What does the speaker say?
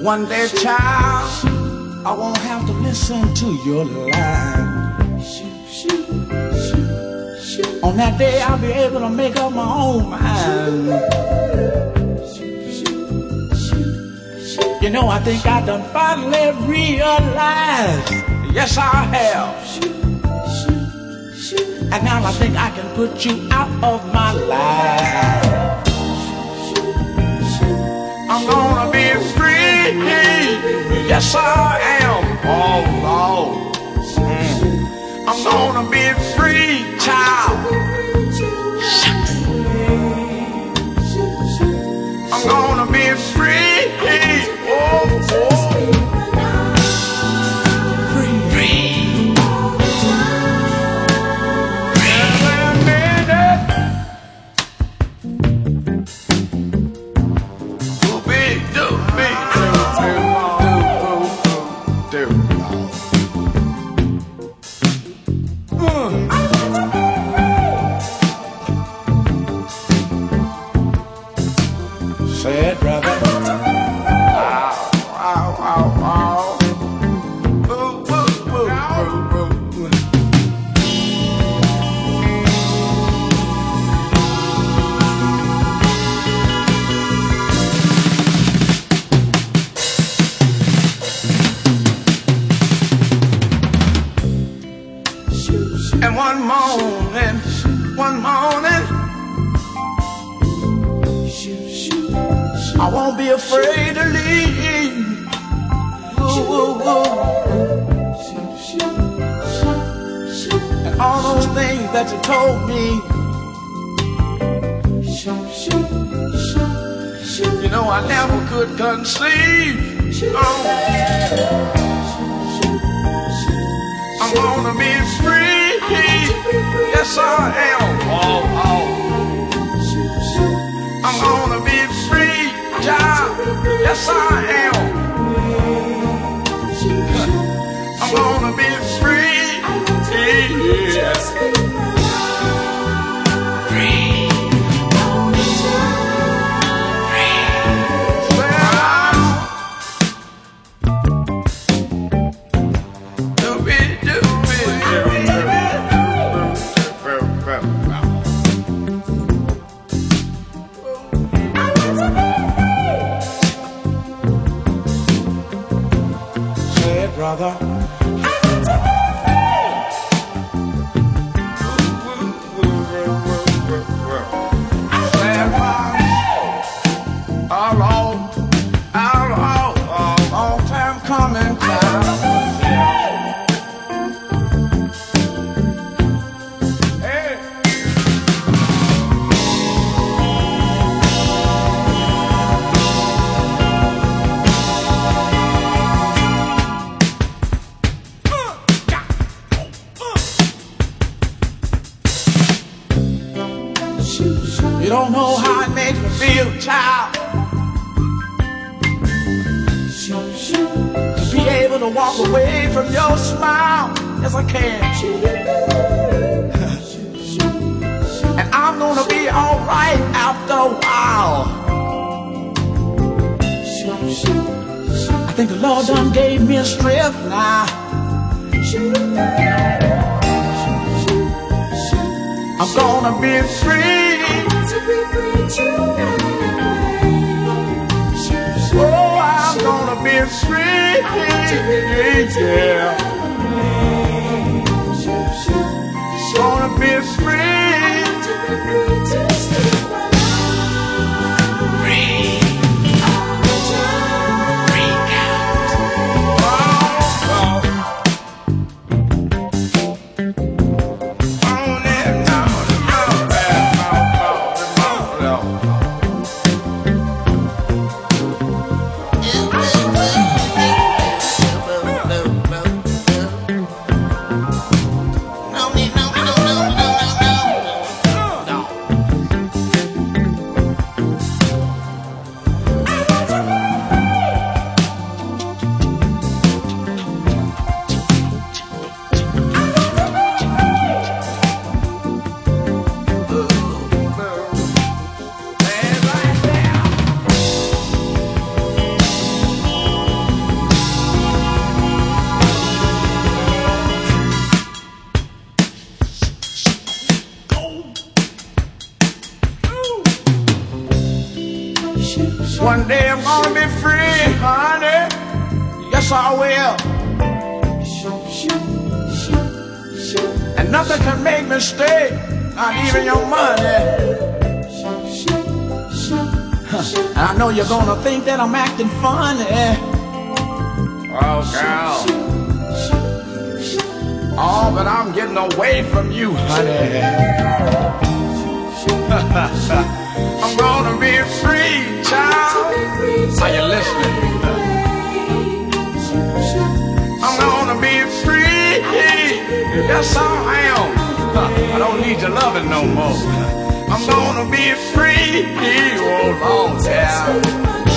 One day, child, I won't have to listen to your lie. On that day, I'll be able to make up my own mind. You know, I think I done finally realized. Yes, I have. And now I think I can put you out of my life. I'm gonna be free. Yes, I am. Oh, Lord. I'm gonna be free, child. I'm gonna be free. Oh, oh. And one morning, I won't be afraid to leave. Ooh, ooh, ooh. And all those things that you told me, you know, I never could conceive. Oh. I'm gonna be free. Yes, I am. Oh, oh. I'm gonna be free, child. Yes, I am. I'm gonna be free. Yeah. Brother, long time coming, child. Hey. You don't know how it makes me feel, child, to be able to walk away from your smile. Yes, I can. And I'm gonna be alright after a while. I think the Lord done gave me a strength now. I'm gonna be free. Oh, I'm gonna be free. Yeah. Gonna be free. Yes, I will. And nothing can make me stay, not even your money. I know you're gonna think that I'm acting funny. Oh, girl. Oh, but I'm getting away from you, honey. I'm gonna be free, child. Are you listening? I'm gonna be free. Yes, I am. I don't need your loving no more. I'm gonna be free. Oh, Lord, yeah.